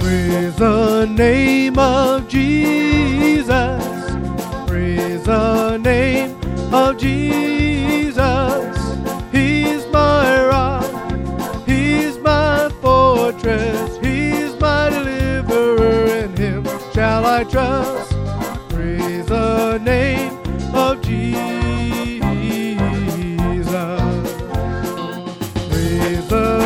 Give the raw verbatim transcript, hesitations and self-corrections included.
Praise the name of Jesus. Praise the name of Jesus. He's my rock. He's my fortress. He's my deliverer. In him shall I trust. Praise the name of Jesus. Praise the